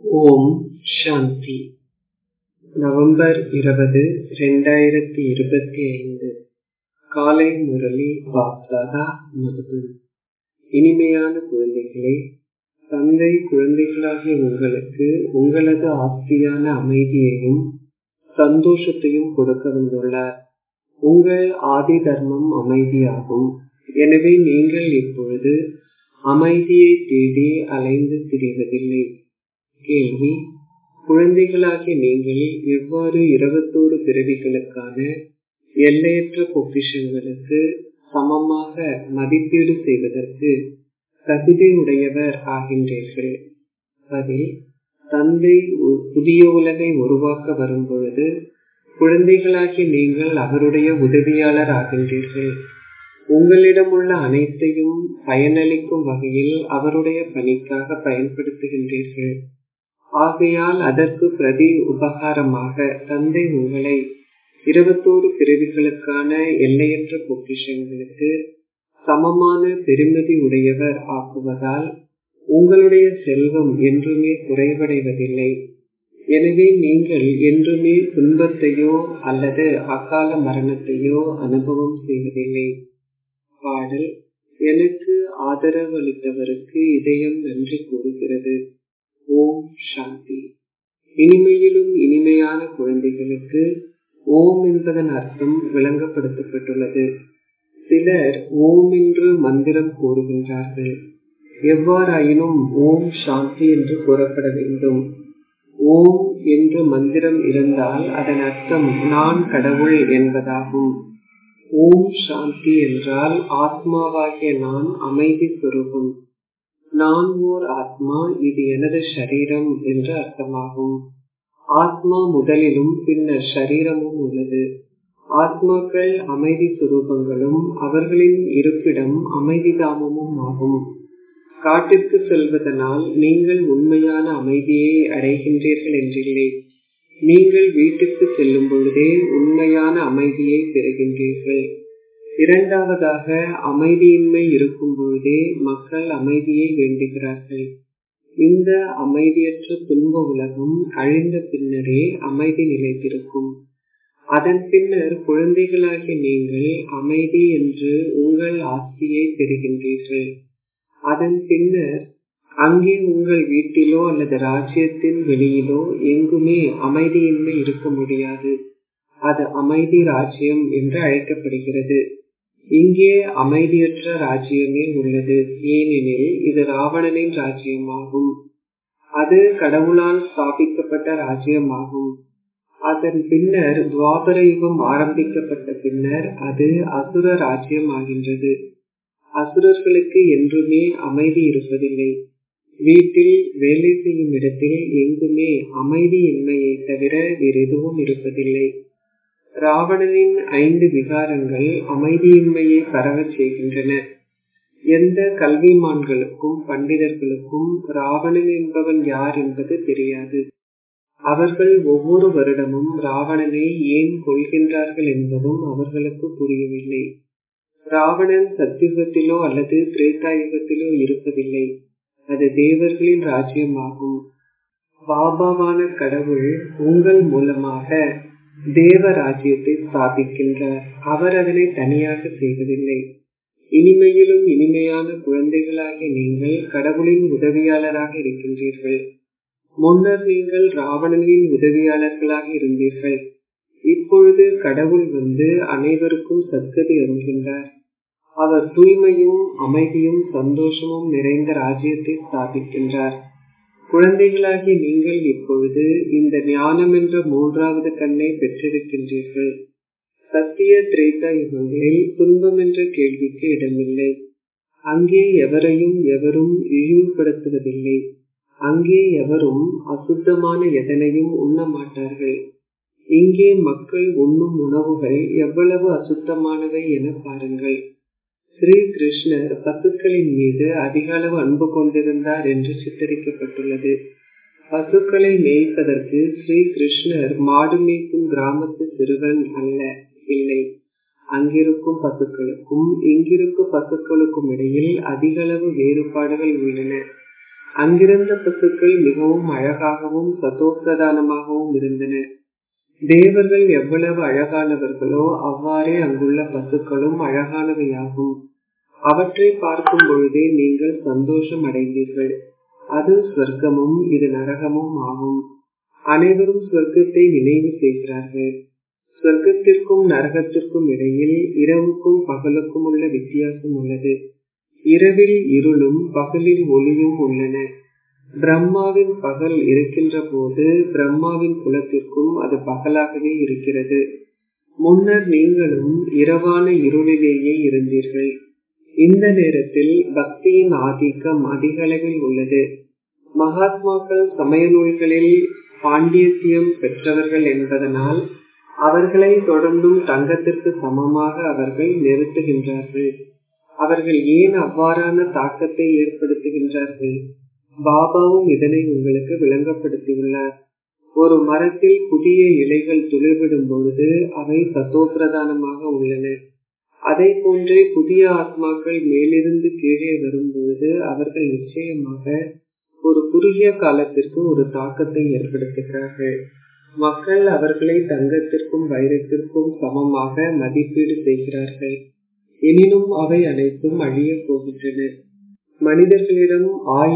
ஓம் சாந்தி. November 20, 2025. காலை முரளி பாப்தாதா மதுபன். இனிமையான குழந்தைகளே, தந்தை குழந்தைகளாகிய உங்களுக்கு உங்களது ஆஸ்தியான அமைதியையும் சந்தோஷத்தையும் கொடுக்க வந்துள்ளார். உங்கள் ஆதி தர்மம் அமைதியாகும். எனவே நீங்கள் இப்பொழுது அமைதியை தேடி அலைந்து திரிவதில்லை. கேள்வி: குழந்தைகளாகிய நீங்கள் எவ்வாறு 21 பிறவிகளுக்கான எல்லையற்ற பொக்கிஷங்களுக்கு சமமாக மதிப்பீடு செய்வதற்கு தகுதி உடையவர் ஆகின்றீர்கள்? பதில்: தந்தை புதிய உலகை உருவாக்க வரும் பொழுது குழந்தைகளாகிய நீங்கள் அவருடைய உதவியாளர் ஆகின்றீர்கள். உங்களிடம் உள்ள அனைத்தையும் பயனளிக்கும் வகையில் அவருடைய பணிக்காக பயன்படுத்துகின்றீர்கள். ஆகையால் அதற்கு பிரதி உபகாரமாக தந்தை உங்களை 21 பிறவிகளுக்கான எல்லையற்ற பொக்கிஷங்களுக்கு சமமான பெருமதி உடையவர் ஆக்குவதால் உங்களுடைய செல்வம் என்றுமே குறைவடைவதில்லை. எனவே நீங்கள் என்றுமே துன்பத்தையோ அல்லது அகால மரணத்தையோ அனுபவம் செய்வதில்லை. பாடல்: எனக்கு ஆதரவு அளித்தவருக்கு இதயம் நன்றி கூறுகிறது. ஓம் சாந்தி. இனிமையிலும் இனிமையான குழந்தைகளுக்கு ஓம் என்பதன் அர்த்தம் விளங்கப்படுத்தப்பட்டுள்ளது. சிலர் ஓம் என்று மந்திரம் கூறுகின்றார்கள். எவ்வாறாயினும் ஓம் சாந்தி என்று கூறப்பட வேண்டும். ஓம் என்று மந்திரம் இருந்தால் அதன் அர்த்தம் நான் கடவுள் என்பதாகும். ஓம் சாந்தி என்றால் ஆத்மாவாகிய நான் அமைதி சுரூபம். நான் ஓர் ஆத்மா, இது எனது ஷரீரம் என்று அர்த்தமாகும். ஆத்மா முதலிலும் பின்னர் ஷரீரமும் உள்ளது. ஆத்மாக்கள் அமைதி சுரூபங்களும் அவர்களின் இருப்பிடம் அமைதிதாமமும் ஆகும். காட்டிற்கு செல்வதனால் நீங்கள் உண்மையான அமைதியை அடைகின்றீர்கள் என்றில்லை. நீங்கள் வீட்டுக்கு செல்லும் பொழுதே உண்மையான அமைதியை பெறுகின்றீர்கள். இரண்டாவதாக, அமைதியின்மை இருக்கும் பொழுதே மக்கள் அமைதியை வேண்டுகிறார்கள். இந்த அமைதியற்ற துன்ப உலகம் அழிந்த பின்னரே அமைதி நிலைத்திருக்கும். அதன் பின்னர் குழந்தைகளாகிய நீங்கள் அமைதி என்று உங்கள் ஆஸ்தியை பெறுகின்றீர்கள். அதன் பின்னர் அங்கே உங்கள் வீட்டிலோ அல்லது ராஜ்யத்தின் வெளியிலோ எங்குமே அமைதியின்மை இருக்க முடியாது. அது அமைதி ராஜ்யம் என்று அழைக்கப்படுகிறது. இங்கே அமைதியற்ற ராஜ்யமே உள்ளது. ஏனெனில் இது ராவணனின் ராஜ்யமாகும். அது கடவுளால் ஸ்தாபிக்கப்பட்ட ராஜ்யமாகும். அதன் பின்னர் துவாபர யுகம் ஆரம்பிக்கப்பட்ட பின்னர் அது அசுர ராஜ்யம் ஆகின்றது. அசுரர்களுக்கு என்றுமே அமைதி இருப்பதில்லை. வீட்டில், வேலை செய்யும் இடத்தில் எங்குமே அமைதியின்மையை தவிர வேறு எதுவும் இருப்பதில்லை. ராவணனின் 5 விகாரங்கள் அமைதியின்மையை பரவச் செய்கின்றன. எந்த கல்விமான்களுக்கும் பண்டிதர்களுக்கும் ராவணன் என்பவன் யார் என்பது தெரியாது. அவர்கள் ஒவ்வொரு வருடமும் ராவணனை ஏன் கொள்கின்றார்கள் என்பதும் அவர்களுக்கு புரியவில்லை. ராவணன் சத்தியுகத்திலோ அல்லது திரேதாயுகத்திலோ இருப்பதில்லை. அது தேவர்களின் ராஜ்யமாகும். பாபாவான கடவுள் உங்கள் மூலமாக தேவ ராஜ்யத்தை ஸ்தாபிக்கின்றார். அவர் அதனை தனியாக செய்வதில்லை. இனிமையிலும் இனிமையான குழந்தைகளாகிய நீங்கள் கடவுளின் உதவியாளராக இருக்கின்றீர்கள். முன்னர் நீங்கள் ராவணனின் உதவியாளர்களாக இருந்தீர்கள். இப்பொழுது கடவுள் வந்து அனைவருக்கும் சத்கதி அருள்கின்றார். அவர் தூய்மையும் அமைதியும் சந்தோஷமும் நிறைந்த ராஜ்யத்தை ஸ்தாபிக்கின்றார். குழந்தைகளாகிய நீங்கள் இப்பொழுது இந்த ஞானம் என்ற 3வது கண்ணை பெற்றிருக்கின்றீர்கள். சத்திய திரேதா யுகங்களில் துன்பம் என்ற கேள்விக்கு இடமில்லை. அங்கே எவரையும் எவரும் இழிவுபடுத்துவதில்லை. அங்கே எவரும் அசுத்தமான எதனையும் உண்ண மாட்டார்கள். இங்கே மக்கள் உண்ணும் உணவுகள் எவ்வளவு அசுத்தமானவை என பாருங்கள். ஸ்ரீ கிருஷ்ணர் பசுக்களின் மீது அதிக அளவு அன்பு கொண்டிருந்தார் என்று சித்தரிக்கப்பட்டுள்ளது. பசுக்களை மேய்ப்பதற்கு ஸ்ரீ கிருஷ்ணர் மாடு மேய்க்கும் கிராமத்து சிறுவன் அல்ல, இல்லை. அங்கிருக்கும் பசுக்களுக்கும் இங்கிருக்கும் பசுக்களுக்கும் இடையில் அதிக அளவு வேறுபாடுகள் உள்ளன. அங்கிருந்த பசுக்கள் மிகவும் அழகாகவும் சதோப்பிரதானமாகவும் இருந்தன. தேவர்கள் எவ்வளவு அழகானவர்களோ அவ்வாறே அங்குள்ள பசுக்களும் அழகானவையாகும். அவற்றை பார்க்கும் பொழுதே நீங்கள் சந்தோஷம் அடைந்தீர்கள். அது ஸ்வர்க்கமும் இது நரகமும் ஆகும். அனைவரும் ஸ்வர்க்கத்தை நினைவு செய்கிறார்கள். ஸ்வர்க்கத்திற்கும் நரகத்திற்கும் இடையில் இரவுக்கும் பகலுக்கும் உள்ள வித்தியாசம் உள்ளது. இரவில் இருளும் பகலில் ஒளியும் உள்ளன. பிரம்மாவின் பகல் இருக்கின்ற போது பிரம்மாவின் குலத்திற்கும் அது பகலாகவே இருக்கிறது. முன்னர் நீங்களும் இரவான இருளிலேயே இருந்தீர்கள். இந்த நேரத்தில் பக்தியின் ஆதிக்கம் அதிக அளவில் உள்ளது. மகாத்மாக்கள் சமய நூல்களில் பாண்டித்யம் பெற்றவர்கள் என்பதனால் அவர்களை தொடர்ந்தும் தங்கத்திற்கு சமமாக அவர்கள் நிறுத்துகின்றார்கள். அவர்கள் ஏன் அவ்வாறான தாக்கத்தை ஏற்படுத்துகின்றார்கள்? பாபாவும் இதனை உங்களுக்கு விளங்கப்படுத்தியுள்ளார். ஒரு மரத்தில் புதிய இலைகள் துளிர்விடும் பொழுது அவை சத்தோப்பிரதானமாக உள்ளன. அதை போன்றே புதிய ஆத்மாக்கள் மேலிருந்து கீழே வரும்பொழுது அவர்கள் நிச்சயமாக ஒரு குறுகிய காலத்திற்கு ஒரு தாக்கத்தை ஏற்படுத்துகிறார்கள். மக்கள் அவர்களை தங்கத்திற்கும் வைரத்திற்கும் சமமாக மதிப்பீடு செய்கிறார்கள். எனினும் அவை அனைத்தும் அழிய போகின்றன. மனிதர்களிடம்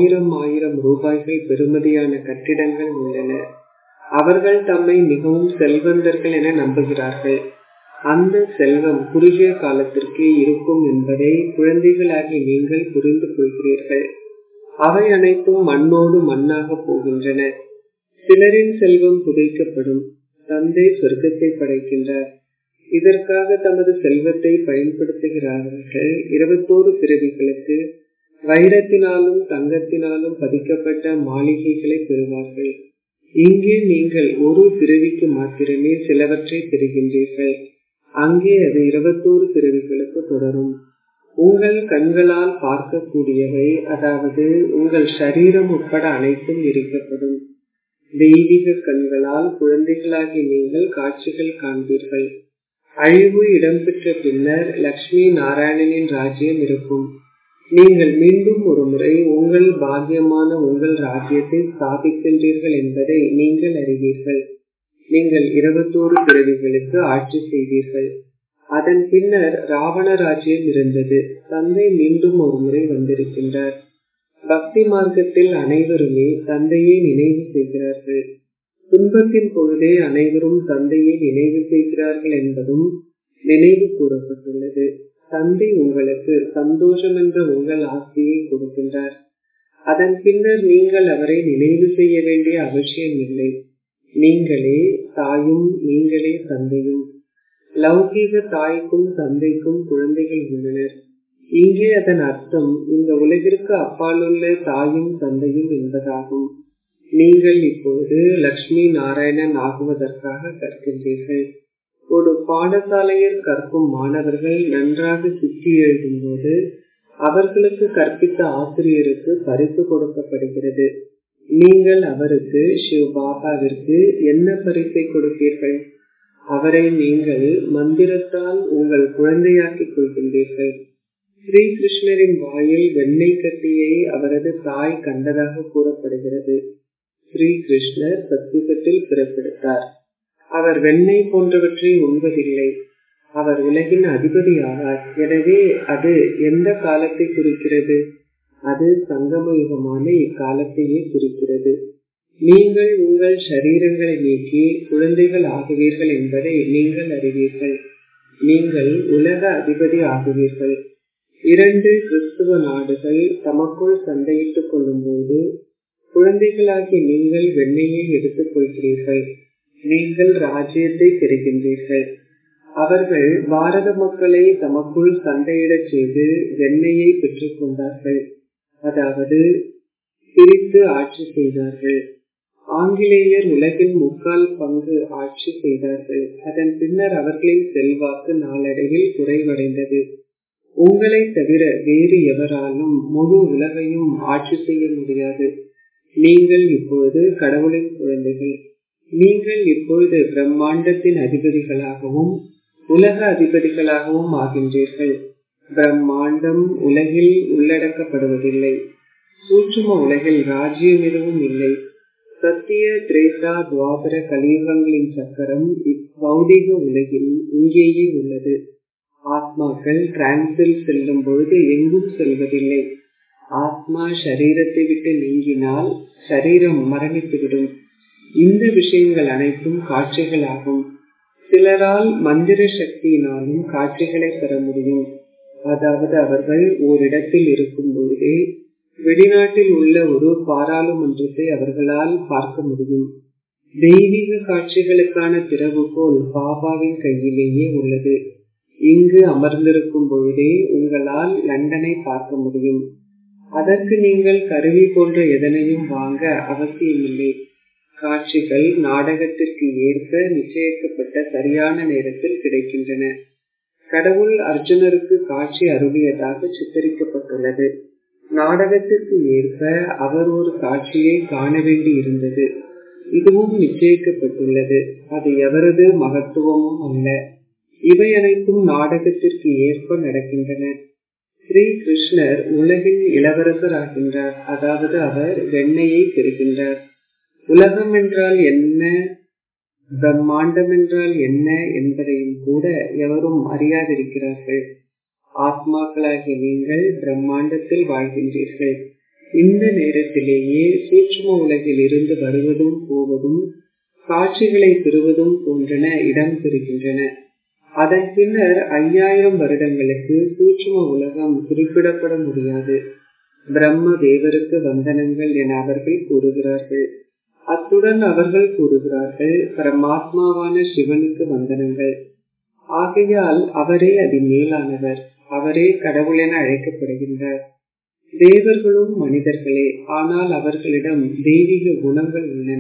1000 ரூபாய்கள் பெறுமதியான கட்டிடங்கள் உள்ளன. அவர்கள் தம்மை மிகவும் செல்வந்தர்கள் என நம்புகிறார்கள். அந்த செல்வம் குறுகிய காலத்திற்கே இருக்கும் என்பதை குழந்தைகளாகி நீங்கள் புரிந்து கொள்கிறீர்கள். அவை அனைத்தும் மண்ணோடு மண்ணாக போகின்றன. சிலரின் செல்வம் புதைக்கப்படும். தந்தை சொர்க்கத்தை படைக்கின்றார். இதற்காக தமது செல்வத்தை பயன்படுத்துகிறார்கள். 21 பிறவிகளுக்கு வைரத்தினாலும் தங்கத்தினாலும் பதிக்கப்பட்ட மாளிகைகளை பெறுவார்கள். இங்கே நீங்கள் ஒரு பிறவிக்கு மாத்திரமே சிலவற்றை பெறுகின்றீர்கள். அங்கே அது 21 பிறவிகளுக்கு தொடரும். உங்கள் கண்களால் பார்க்கக்கூடியவை, அதாவது உங்கள் சரீரம் உட்பட அனைத்தும் எரிக்கப்படும். தெய்வீக கண்களால் குழந்தைகளாகி நீங்கள் காட்சிகள் காண்பீர்கள். அழிவு இடம்பெற்ற பின்னர் லட்சுமி நாராயணனின் ராஜ்யம் இருக்கும். நீங்கள் மீண்டும் ஒரு முறை உங்கள் பாக்கியமான உங்கள் ராஜ்யத்தை ஸ்தாபிக்கின்றீர்கள் என்பதை நீங்கள் அறிவீர்கள். நீங்கள் 21 பிறவிகளுக்கு ஆட்சி செய்வீர்கள். அதன் பின்னர் ராவண ராஜ்யம் இருந்தது. தந்தை மீண்டும் ஒரு முறை வந்திருக்கின்றார். பக்தி மார்க்கத்தில் அனைவருமே தந்தையை நினைவு செய்கிறார்கள். துன்பத்தின் பொழுதே அனைவரும் தந்தையை நினைவு செய்கிறார்கள் என்பதும் நினைவு கூறப்பட்டுள்ளது. தந்தை உங்களுக்கு சந்தோஷம் என்ற உங்கள் ஆசையை கொடுக்கின்றார். அதன் பின்னர் நீங்கள் அவரை நினைவு செய்ய வேண்டிய அவசியம் இல்லை. நீங்களே தாயும் நீங்களே தந்தையும். லௌகீக தாய்க்கும் தந்தைக்கும் குழந்தைகள் உள்ளனர். இங்கே அதன் அர்த்தம் இந்த உலகிற்கு அப்பாலுள்ள தாயும் தந்தையும் என்பதாகும். நீங்கள் இப்பொழுது லட்சுமி நாராயணன் ஆகுவதற்காக கற்கின்றீர்கள். ஒரு பாடசாலையில் கற்கும் மாணவர்கள் நன்றாக சித்தி எழுதும் போது அவர்களுக்கு கற்பித்த ஆசிரியருக்கு பரிசு கொடுக்கப்படுகிறது. நீங்கள் அவருக்கு சிவ பாபாவிற்கு என்ன பரிசை கொடுப்பீர்கள்? அவரை நீங்கள் மந்திரத்தால் உங்கள் குழந்தையாக்கிக் கொள்கின்றீர்கள். ஸ்ரீ கிருஷ்ணரின் வாயில் வெண்ணெய் கட்டியை அவரது தாய் கண்டதாக கூறப்படுகிறது. ஸ்ரீ கிருஷ்ணர் சத்யுகத்தில் பிறப்பெடுத்தார். அவர் வெண்ணெய் போன்றவற்றை உண்பதில்லை. அவர் உலகின் அதிபதி ஆவார். எனவே அது எந்த காலத்தை குறிக்கிறது? அது சங்கமயுகமான இக்காலத்தையே குறிக்கிறது. நீங்கள் உங்கள் சரீரங்களை நீக்கி குழந்தைகள் ஆகுவீர்கள் என்பதை நீங்கள் அறிவீர்கள். நீங்கள் உலக அதிபதி ஆகுவீர்கள். 2 கிறிஸ்துவ நாடுகள் தமக்குள் சண்டையிட்டுக் கொள்ளும் போது குழந்தைகளாகி நீங்கள் வெண்ணெயை எடுத்துக் கொள்கிறீர்கள். நீங்கள் ராஜ்யத்தை பெறுகின்றீர்கள். அவர்கள் பாரத மக்களை தமக்குள் சண்டையிடச் செய்து வெண்ணெயை பெற்றுக் கொண்டார்கள். அதாவது பிரித்து ஆட்சி செய்தார்கள். ஆங்கிலேயர் உலகின் 3/4 பங்கு ஆட்சி செய்தார்கள். அதன் பின்னர் அவர்களின் செல்வாக்கு நாளடைவில் குறைவடைந்தது. உங்களை தவிர வேறு எவராலும் முழு உலகையும் ஆட்சி செய்ய முடியாது. நீங்கள் இப்பொழுது கடவுளின் குழந்தைகள். நீங்கள் இப்பொழுது பிரம்மாண்டத்தின் அதிபதிகளாகவும் உலக அதிபதிகளாகவும் ஆகின்றீர்கள். பிரம்மாண்டம் உலகில் உள்ளடக்கப்படுவதில்லை. சூட்சும உலகில் ராஜ்யம் எதுவும் இல்லை. சத்திய, திரேதா, துவாபர, கலியுகங்களின் சக்கரம் பௌதிக உலகில் இங்கேயே உள்ளது. ஆத்மாக்கள் டிரான்ஸில் செல்லும் பொழுது எங்கும் செல்வதில்லை. ஆத்மா சரீரத்தை விட்டு நீங்கினால் சரீரம் மரணித்துவிடும். இந்த விஷயங்கள் அனைத்தும் காட்சிகள் ஆகும். சிலரால் மந்திர சக்தியினாலும் காட்சிகளை பெற முடியும். அதாவது அவர்கள் ஓரிடத்தில் இருக்கும் பொழுதே வெளிநாட்டில் உள்ள ஒரு பாராளுமன்றத்தை அவர்களால் பார்க்க முடியும். தெய்வீக காட்சிகளுக்கான திறவுகோல் பாபாவின் கையிலேயே உள்ளது. இங்கு அமர்ந்திருக்கும் பொழுதே உங்களால் லண்டனை பார்க்க முடியும். அதற்கு நீங்கள் கருவி போன்ற எதனையும் வாங்க அவசியமில்லை. காட்சிகள் நாடகத்திற்கு ஏற்ப நிச்சயிக்கப்பட்ட சரியான நேரத்தில் கிடைக்கின்றன. கடவுள் அர்ஜுனருக்கு காட்சி அருளியதாக சித்தரிக்கப்பட்டுள்ளது. நாடகத்திற்கு ஏற்ப அவர் ஒரு காட்சியை காண வேண்டி இருந்தது. இதுவும் நிச்சயிக்கப்பட்டுள்ளது. அது எவரது மகத்துவமும் அல்ல. இவை அனைத்தும் நாடகத்திற்கு ஏற்ப நடக்கின்றன. ஸ்ரீ கிருஷ்ணர் உலகின் இளவரசர் ஆகின்றார். அதாவது அவர் வெண்ணையை பெறுகின்றார். உலகம் என்றால் என்ன, பிரம்மாண்டம் என்றால் என்ன என்பதையும் கூட எவரும் அறியாதிருக்கிறார்கள். ஆத்மாக்களாகிய நீங்கள் பிரம்மாண்டத்தில் வாழ்கின்றீர்கள். இந்த நேரத்திலேயே சூட்சும உலகில் இருந்து வருவதும் போவதும் காட்சிகளை பெறுவதும் போன்றன இடம் பெறுகின்றன. அதன் பின்னர் 5000 வருடங்களுக்கு சூட்சும உலகம் குறிப்பிடப்பட முடியாது. பிரம்ம தேவருக்கு வந்தனங்கள் என அவர்கள் கூறுகிறார்கள். அத்துடன் அவர்கள் கூறுகிறார்கள், பரமாத்மாவான சிவனுக்கு வந்தனங்கள். ஆகையால் அவரே அதி மேலானவர். அவரே கடவுள் என அழைக்கப்படுகின்றார். தேவர்களும் மனிதர்களே, ஆனால் அவர்களிடம் தெய்வீக குணங்கள் உள்ளன.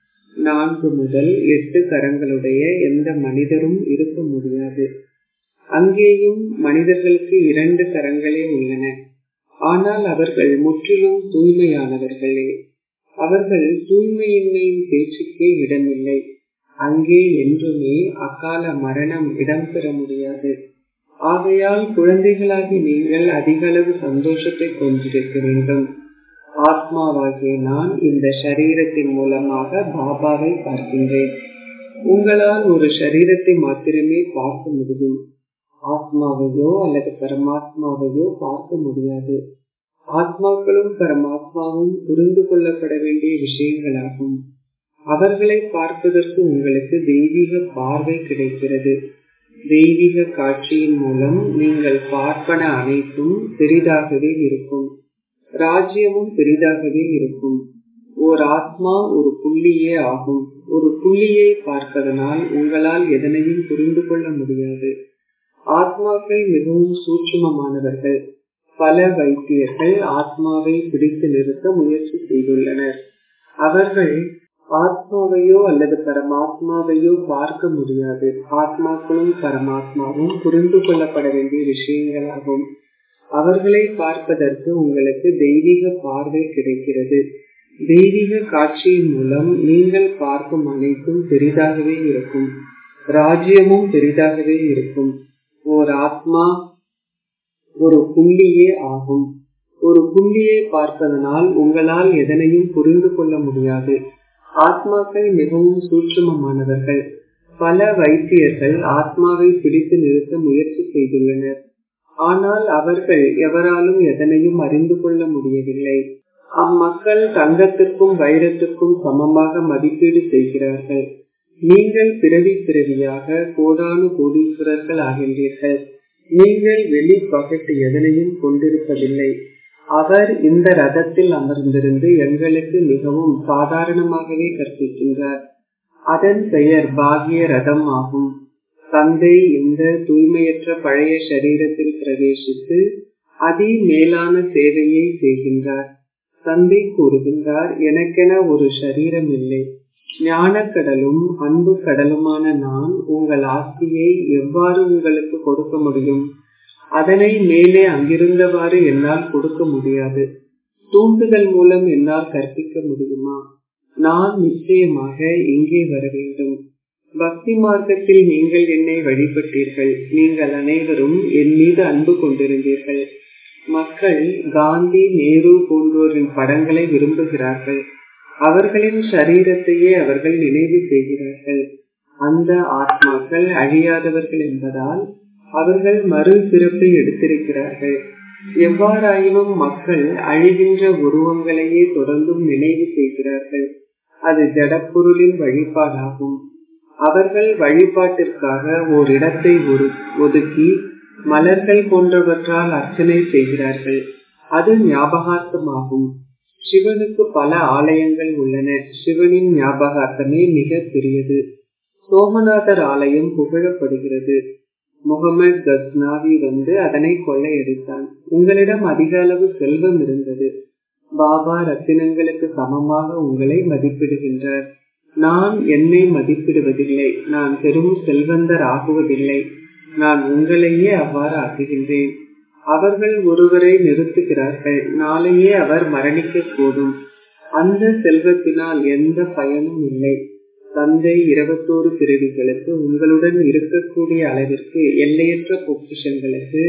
4 முதல் 8 கரங்களுடைய எந்த மனிதரும் இருக்க முடியாது. அங்கேயும் மனிதர்களுக்கு 2 கரங்களே உள்ளன. ஆனால் அவர்கள் முற்றிலும் தூய்மையானவர்களே. அவர்கள் தூய்மையின்மையின் பேச்சுக்கே இடமில்லை. அங்கே என்றுமே அகால மரணம் இடம்பெற முடியாது. ஆகையால் குழந்தைகளாகி நீங்கள் அதிக அளவு சந்தோஷத்தை கொண்டிருக்க வேண்டும். ஆத்மாவாகிய நான் இந்த சரீரத்தின் மூலமாக பாபாவை பார்க்கின்றேன். உங்களால் ஒரு சரீரத்தை மாத்திரமே பார்க்க முடியும். ஆத்மாவையோ அல்லது பரமாத்மாவையோ பார்க்க முடியாது. ஆத்மாக்களும் பரமாத்மாவும் புரிந்து கொள்ளப்பட வேண்டிய விஷயங்களாகும். அவர்களை பார்ப்பதற்கு உங்களுக்கு தெய்வீக பார்வை கிடைக்கிறது. தெய்வீக காட்சியின் மூலம் நீங்கள் பார்ப்பன அனைத்தும் பெரிதாகவே இருக்கும். ராஜ்யமும் பெரிதாகவே இருக்கும். ஓர் ஆத்மா ஒரு புள்ளியே ஆகும். ஒரு புள்ளியை பார்ப்பதனால் உங்களால் எதனையும் புரிந்து கொள்ள முடியாது. ஆத்மாக்கள் மிகவும் சூட்சுமமானவர்கள். பல வைத்தியர்கள் ஆத்மாவை பிடித்து நிறுத்த முயற்சி செய்துள்ளனர். அவர்கள் ஆத்மாவையோ அல்லது பரமாத்மாவையோ பார்க்க முடியாது. ஆத்மாக்களும் பரமாத்மாவும் புரிந்து கொள்ளப்பட வேண்டிய விஷயங்களாகும். அவர்களை பார்ப்பதற்கு உங்களுக்கு தெய்வீக பார்வை கிடைக்கிறது. தெய்வீக காட்சியின் மூலம் நீங்கள் பார்க்கும் அனைத்தும் பெரிதாகவே இருக்கும். ராஜ்யமும் பெரிதாகவே இருக்கும். ஓர் ஆத்மா ஒரு புள்ளியே ஆகும். ஒரு புள்ளியை பார்ப்பதனால் உங்களால் எதனையும் புரிந்து கொள்ள முடியாது. ஆத்மாக்கள் மிகவும் சூட்சுமமானவர்கள். பல வைத்தியர்கள் ஆத்மாவை பிடித்து நிறுத்த முயற்சி செய்துள்ளனர். ஆனால் அவர்கள் எவராலும் எதனையும் அறிந்து கொள்ள முடியவில்லை. அம்மக்கள் தங்கத்திற்கும் வைரத்திற்கும் சமமாக மதிப்பீடு செய்கிறார்கள். நீங்கள் பிறவி பிறவியாக கோடானு கோடீஸ்வரர்கள் ஆகின்றீர்கள். நீங்கள் வெளி பகட்டு எதனையும் கொண்டிருப்பதில்லை. அவர் இந்த ரதத்தில் அமர்ந்திருந்து எங்களுக்கு மிகவும் சாதாரணமாகவே கற்பிக்கின்றார். அதன் பெயர் பாகிய ரதம் ஆகும். தந்தை இந்த தூய்மையற்ற பழைய சரீரத்தில் பிரவேசித்து அதி மேலான சேவையை செய்கின்றார். தந்தை கூறுகின்றார், எனக்கென ஒரு சரீரம் இல்லை. ஞான கடலும் அன்பு கடலுமான நான் உங்கள் ஆஸ்தியை எவ்வாறு உங்களுக்கு கொடுக்க முடியும்? அதனை மேலே அங்கிருந்தவாறு என்னால் கொடுக்க முடியாது. தூண்டுதல் மூலம் என்னால் கற்பிக்க முடியுமா? நான் நிச்சயமாக இங்கே வர வேண்டும். பக்தி மார்க்கத்தில் நீங்கள் என்னை வழிபட்டீர்கள். நீங்கள் அனைவரும் என் மீது அன்பு கொண்டிருந்தீர்கள். மக்கள் காந்தி, நேரு போன்றோரின் படங்களை விரும்புகிறார்கள். அவர்களின் சரீரத்தையே அவர்கள் நினைவு செய்கிறார்கள். அந்த ஆத்மாக்கள் அழியாதவர்கள் என்பதால் அவர்கள் மறு பிறப்பை எடுத்திருக்கிறார்கள். எவ்வாறாயினும் மக்கள் அழிகின்ற உருவங்களையே தொடர்ந்தும் நினைவு செய்கிறார்கள். அது ஜடப்பொருளின் வழிபாடாகும். அவர்கள் வழிபாட்டிற்காக ஓர் இடத்தை ஒதுக்கி மலர்கள் போன்றவற்றால் அர்ச்சனை செய்கிறார்கள். அது ஞாபகார்த்தமாகும். சிவனுக்கு பல ஆலயங்கள் உள்ளன. சிவனின் ஞாபகார்த்தமே மிக பெரியது. சோமநாதர் ஆலயம் புகழப்படுகிறது. முகமது கஸ்னாவி வந்து அதனை கொள்ளையடித்தான். உங்களிடம் அதிக அளவு செல்வம் இருந்தது. பாபா ரத்தினங்களுக்கு சமமாக உங்களை மதிப்பிடுகின்றார். நான் என்னை மதிப்பிடுவதில்லை. நான் பெரும் செல்வந்தர் ஆகுவதில்லை. நான் உங்களையே அவ்வாறு ஆக்குகின்றேன். அவர்கள் ஒருவரை நிறுத்துகிறார்கள். நாளையே அவர் மரணிக்க கூடும். அந்த செல்வத்தினால் எந்த பயனும் இல்லை. தந்தை 21 பிறவிகளுக்கு உங்களுடன் இருக்கக்கூடிய அளவிற்கு எல்லையற்ற பொக்கிஷங்களுக்கு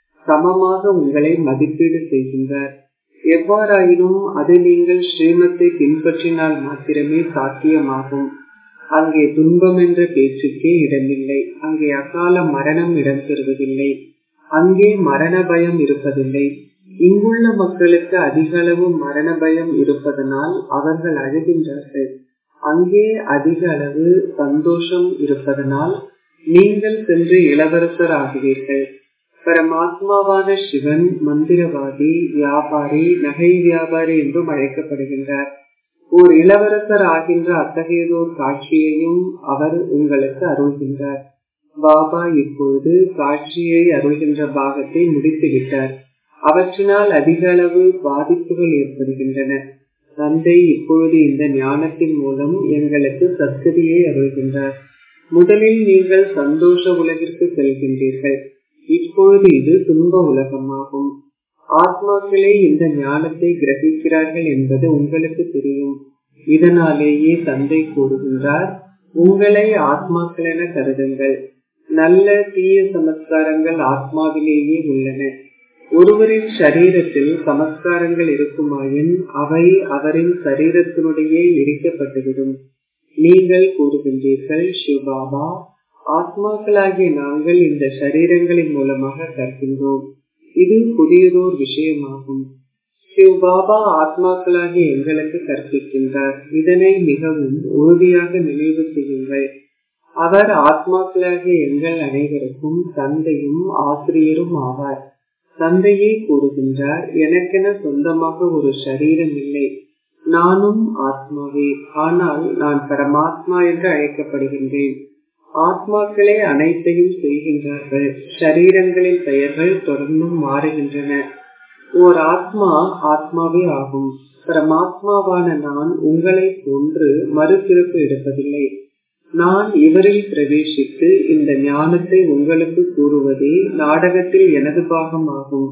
சமமாக உங்களை மதிப்பீடு செய்கின்றார். எவ்வாறாயினும் அது நீங்கள் ஸ்ரீமத்தை பின்பற்றினால் மாத்திரமே சாத்தியமாகும். அங்கே துன்பம் என்ற பேச்சுக்கே இடமில்லை. அங்கே அகால மரணம் இடம்பெறுவதில்லை. அங்கே மரண பயம் இருப்பதில்லை. இங்குள்ள மக்களுக்கு அதிக அளவு மரண பயம் இருப்பதனால் அவர்கள் அழுகின்றார்கள். அங்கே அதிக அளவு சந்தோஷம் இருப்பதனால் நீங்கள் சென்று இளவரசர் ஆகுவீர்கள். பரமாத்மாவான சிவன் மந்திரவாதி, வியாபாரி, நகை வியாபாரி என்றும் அழைக்கப்படுகின்றார். ஓர் இளவரசர் ஆகின்ற அத்தகையதோர் காட்சியையும் அவர் உங்களுக்கு அருள்கின்றார். பாபா இப்பொழுது காட்சியை அருள்கின்ற பாகத்தை முடித்துவிட்டார். அவற்றினால் அதிக அளவு பாதிப்புகள் ஏற்படுகின்றன. தந்தை இப்பொழுது இந்த ஞானத்தின் மூலம் எங்களுக்கு சத்கதியை அருள்கின்றார். முதலில் நீங்கள் சந்தோஷ உலகிற்கு செல்கின்றீர்கள். இப்பொழுது இது துன்ப உலகமாகும். ஆத்மாக்களே இந்த ஞானத்தை கிரகிக்கிறார்கள் என்பது உங்களுக்கு தெரியும். இதனாலேயே தந்தை கூறுகின்றார், உங்களை ஆத்மாக்கள் என கருதுங்கள். நல்ல தீய சமஸ்காரங்கள் ஆத்மாவிலேயே உள்ளன. ஒருவரின் சரீரத்தில் சமஸ்காரங்கள் இருக்குமாயின் அவை அவரின் சரீரத்தினுடைய எரிக்கப்பட்டுவிடும். நீங்கள் கூறுகின்றீர்கள், சிவபாபா, ஆத்மாக்களாகிய நாங்கள் இந்த சரீரங்களின் மூலமாக கற்கின்றோம். இது புதியதோர் விஷயமாகும். சிவபாபா ஆத்மாக்களாகிய எங்களுக்கு கற்பிக்கின்றார். இதனை மிகவும் உறுதியாக நினைவு செய்யுங்கள். அவர் ஆத்மாக்களாகிய எங்கள் அனைவருக்கும் தந்தையும் ஆசிரியரும் ஆவார். தந்தையே கூறுகின்றார், எனக்கென சொந்தமாக ஒரு சரீரம் இல்லை. நானும் ஆத்மாவே. ஆனால் நான் பரமாத்மா என்று அழைக்கப்படுகின்றேன். ஆத்மாக்களே அனைத்தையும் செய்கின்றார்கள். சரீரங்களின் பெயர்கள் தொடர்ந்தும் மாறுகின்றன. ஓர் ஆத்மா ஆத்மாவே ஆகும். பரமாத்மாவான நான் உங்களை போன்று மறுபிறப்பு எடுப்பதில்லை. நான் இவரில் பிரவேசித்து இந்த ஞானத்தை உங்களுக்கு கூறுவதே நாடகத்தில் எனது பாகம் ஆகும்.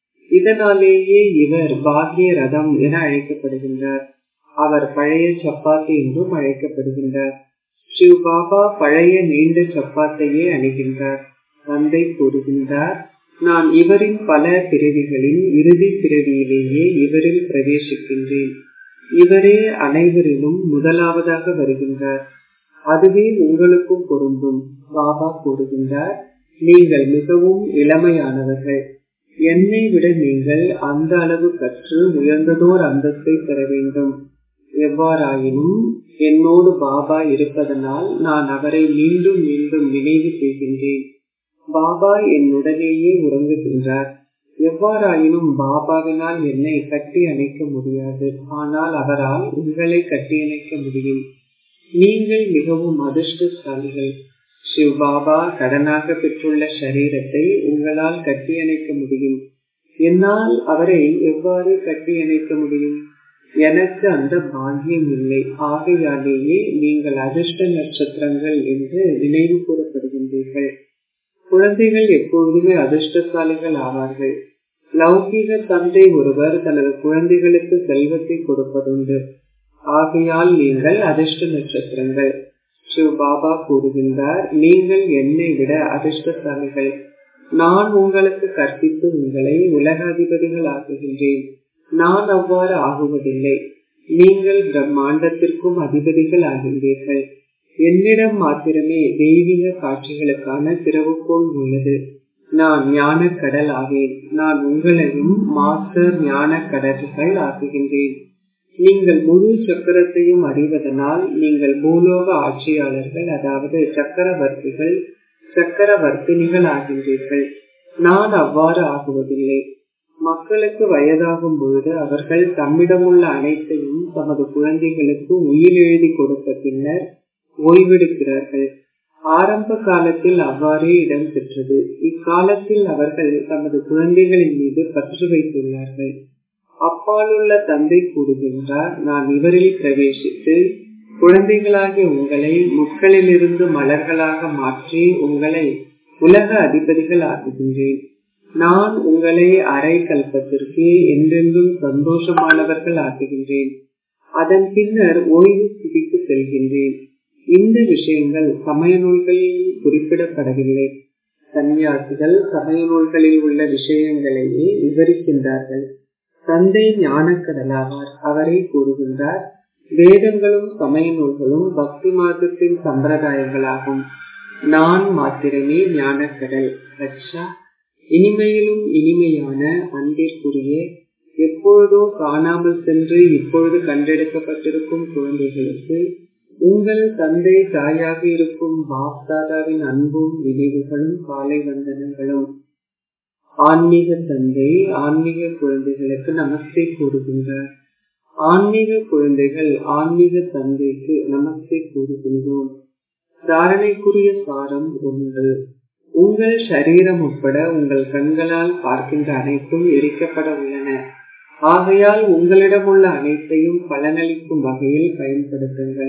இதனாலேயே இவர் பாக்ய ரதம் என அழைக்கப்படுகின்றார். அவர் பழைய சப்பாத்தி என்றும் அழைக்கப்படுகின்றார். சிவ் பாபா பழைய நீண்ட சப்பாத்தையே அணிகின்றார். தந்தை கூறுகின்றார், நான் இவரின் பல பிறவிகளின் இறுதி பிறவியிலேயே இவரில் பிரவேசிக்கின்றேன். இவரே அனைவரிலும் முதலாவதாக வருகின்றார். அதுவே உங்களுக்கும் பொருந்தும். பாபா கூறுகின்றார், நீங்கள் மிகவும் இளமையானவர்கள். என்னை விட நீங்கள் அந்த அளவு கற்று உயர்ந்ததோர் அந்தஸ்தை பெற வேண்டும். எவ்வாறாயினும் என்னோடு பாபா இருப்பதனால் நான் அவரை மீண்டும் மீண்டும் நினைவு செய்கின்றேன். பாபா என்னுடனேயே உறங்குகின்றார். எவ்வாறாயினும் பாபாவினால் என்னை கட்டி அணைக்க முடியாது. ஆனால் அவரால் உங்களை கட்டி அணைக்க முடியும். நீங்கள் மிகவும் அதிர்ஷ்டசாலிகள். சிவ் பாபா கடனாக பெற்றுள்ள சரீரத்தை உங்களால் கட்டி அணைக்க முடியும். என்னால் அவரை எவ்வாறு கட்டி அணைக்க முடியும்? எனக்கு அந்த பாக்கியம் இல்லை. ஆகையாலேயே நீங்கள் அதிர்ஷ்ட நட்சத்திரங்கள் என்று நினைவு கூறப்படுகின்றீர்கள். குழந்தைகள் எப்பொழுதுமே அதிர்ஷ்டசாலிகள் ஆவார்கள். லௌகீக தந்தை ஒருவர் தனது குழந்தைகளுக்கு செல்வத்தை கொடுப்பதுண்டு. ஆகையால் நீங்கள் அதிர்ஷ்ட நட்சத்திரங்கள். சிவ் பாபா கூறுகின்றார், நீங்கள் என்னை விட அதிர்ஷ்டசாலிகள். நான் உங்களுக்கு கற்பித்து உங்களை உலக அதிபதிகள் ஆக்குகின்றேன். நான் அவ்வாறு ஆகுவதில்லை. நீங்கள் பிரம்மாண்டத்திற்கும் அதிபதிகள் ஆகின்றீர்கள். என்னிடம் மாத்திரமே தெய்வீக காட்சிகளுக்கான திறவுகோல் உள்ளது. நான் ஞான கடல் ஆவேன். நான் உங்களையும் மாஸ்டர் ஞான கடல்கள் ஆக்குகின்றேன். நீங்கள் முழு சக்கரத்தையும் அறிவதனால் நீங்கள் பூலோக ஆட்சியாளர்கள், அதாவது சக்கரவர்த்தினிகள் ஆகின்றீர்கள். நான் அவ்வாறு ஆகுவதில்லை. மக்களுக்கு வயதாகும் பொழுது அவர்கள் தம்மிடமுள்ள அனைத்தையும் தமது குழந்தைகளுக்கு உயிர் எழுதி கொடுத்த பின்னர் ஓய்வெடுக்கிறார்கள். ஆரம்ப காலத்தில் அவ்வாறே இடம்பெற்றது. இக்காலத்தில் அவர்கள் தமது குழந்தைகளின் மீது பற்று வைத்துள்ளார்கள். அப்பாலுள்ள தந்தை கூறுகின்றார், நான் இவரில் பிரவேசித்து குழந்தைகளாகிய உங்களை முட்களிலிருந்து மலர்களாக மாற்றி உங்களை உலக அதிபதிகள் ஆக்குகின்றேன். நான் உங்களை அரை கல்பத்திற்கு என்றென்றும் சந்தோஷமானவர்கள் ஆக்குகின்றேன். அதன் பின்னர் ஓய்வு ஸ்திதிக்கு செல்கின்றேன். இந்த விஷயங்கள் சமய நூல்களில் குறிப்பிடப்படவில்லை. சன்னியாசிகள் சமய நூல்களில் உள்ள விஷயங்களையே விவரிக்கின்றார்கள். தந்தை ஞானக்கடலாவார். அவரே கூறுகின்றார், வேதங்களும் சமய நூல்களும் பக்தி மார்க்கத்தின் சம்பிரதாயங்களாகும். நான் மாத்திரமே ஞானக்கடல். அச்சா, இனிமையிலும் இனிமையான அன்பிற்குரிய, எப்பொழுதோ காணாமல் சென்று இப்பொழுது கண்டெடுக்கப்பட்டிருக்கும் குழந்தைகளுக்கு உங்கள் தந்தை தாயாக இருக்கும் பாப்தாதாவின் அன்பும் நினைவுகளும் காலை வந்தனங்களும். ஆன்மீக தந்தை ஆன்மீக குழந்தைகளுக்கு நமஸ்தே கூறுகின்றார். ஆன்மீக குழந்தைகள் ஆன்மீக தந்தைக்கு நமஸ்தே கூறுகின்றோம். தாரணைக்குரிய சாரம் 1. உங்கள் சரீரம் உட்பட உங்கள் கண்களால் பார்க்கின்ற அனைத்தும் எரிக்கப்பட உள்ளன. ஆகையால் உங்களிடம் உள்ள அனைத்தையும் பலனளிக்கும் வகையில் பயன்படுத்துங்கள்.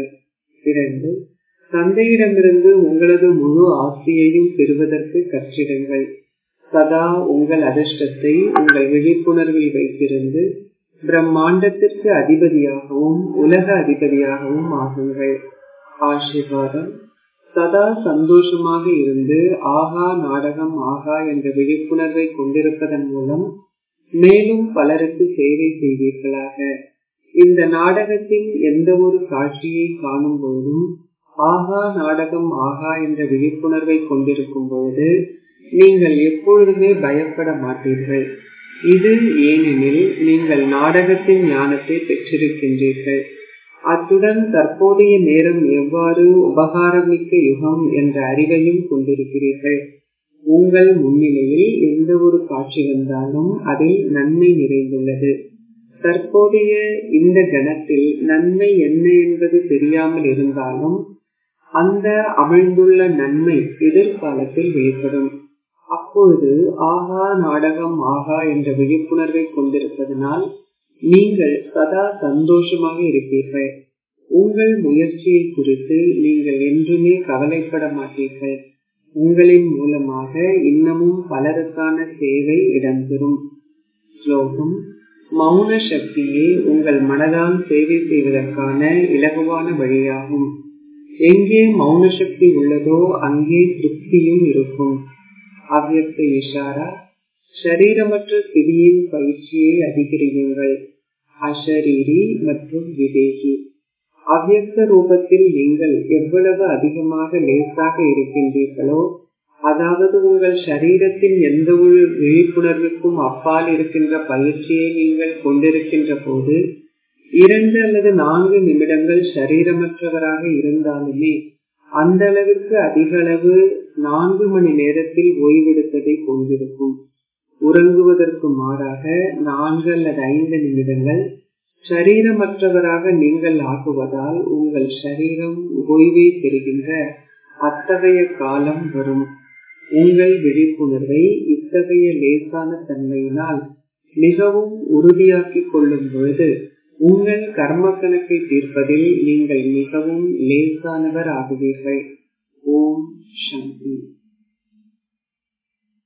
2. தந்தையிடமிருந்து உங்களது முழு ஆசையையும் பெறுவதற்கு கற்றிடுங்கள். சதா உங்கள் அதிர்ஷ்டத்தை உங்கள் விழிப்புணர்வில் வைத்திருந்து பிரம்மாண்டத்திற்கு அதிபதியாகவும் உலக அதிபதியாகவும் ஆகுங்கள். ஆசீர்வாதம். சதா சந்தோஷமாக இருந்து ஆகா நாடகம் ஆகா என்ற விழிப்புணர்வை கொண்டிருப்பதன் மூலம் மேலும் பலருக்கு சேவை செய்வீர்களாக. இந்த நாடகத்தின் எந்த ஒரு காட்சியை காணும் பொழுதும் ஆகா நாடகம் ஆகா என்ற விழிப்புணர்வை கொண்டிருக்கும் பொழுது நீங்கள் எப்பொழுதுமே பயப்பட மாட்டீர்கள். இது ஏனெனில் நீங்கள் நாடகத்தின் ஞானத்தை பெற்றிருக்கின்றீர்கள். அத்துடன் தற்போதைய நேரம் எவ்வாறு உபகாரமிக்க யுகம் என்ற அறிவையும் கொண்டிருக்கிறீர்கள். உங்கள் முன்னிலையில் எந்த ஒரு காட்சி வந்தாலும் அதில் நன்மை நிறைந்துள்ளது. தற்போதைய இந்த கணத்தில் நன்மை என்ன என்பது தெரியாமல் இருந்தாலும் அந்த அமிழ்ந்துள்ள நன்மை எதிர்காலத்தில் வெளிப்படும். அப்பொழுது ஆகா நாடகம் ஆகா என்ற விழிப்புணர்வை கொண்டிருப்பதனால் நீங்கள் சதா சந்தோஷமாக இருப்பீர்கள். உங்கள் முயற்சியை குறித்து நீங்கள் என்றுமே கவலைப்பட மாட்டீர்கள். உங்களின் மூலமாக இன்னமும் பலருக்கான சேவை இடம்பெறும். ஸ்லோகம். மௌன சக்தியே உங்கள் மனதால் சேவை செய்வதற்கான இலகுவான வழியாகும். எங்கே மௌன சக்தி உள்ளதோ அங்கே திருப்தியும் இருக்கும். அவ்யக்த இஷாரா. ஷரீரமற்ற ஸ்திதியின் பயிற்சியை அதிகரியுங்கள். அஷரீரி மற்றும் விவேகி. அவ்யக்த ரூபத்தில் நீங்கள் எவ்வளவு அதிகமாக லேசாக இருக்கின்றீர்களோ, அதாவது உங்கள் சரீரத்தின் எந்த ஒரு விழிப்புணர்வுக்கும் அப்பால் இருக்கின்ற பயிற்சியை நீங்கள் கொண்டிருக்கின்ற போது 2 அல்லது 4 நிமிடங்கள் சரீரமற்றவராக இருந்தாலுமே அந்த அளவிற்கு அதிக அளவு 4 மணி நேரத்தில் ஓய்வெடுத்ததை கொண்டிருக்கும். உறங்குவதற்கு மாறாக 4 அல்லது 5 நிமிடங்கள் சரீரமற்றவராக நீங்கள் ஆகுவதால் உங்கள் சரீரம் ஓய்வை பெறுகின்ற அத்தகைய காலம் வரும். உங்கள் விழிப்புணர்வை இத்தகைய லேசான தன்மையினால் மிகவும் உறுதியாக்கிக் கொள்ளும் பொழுது உங்கள் கர்ம கணக்கை தீர்ப்பதில் நீங்கள் மிகவும் லேசானவர் ஆகுவீர்கள். ஓம் சாந்தி.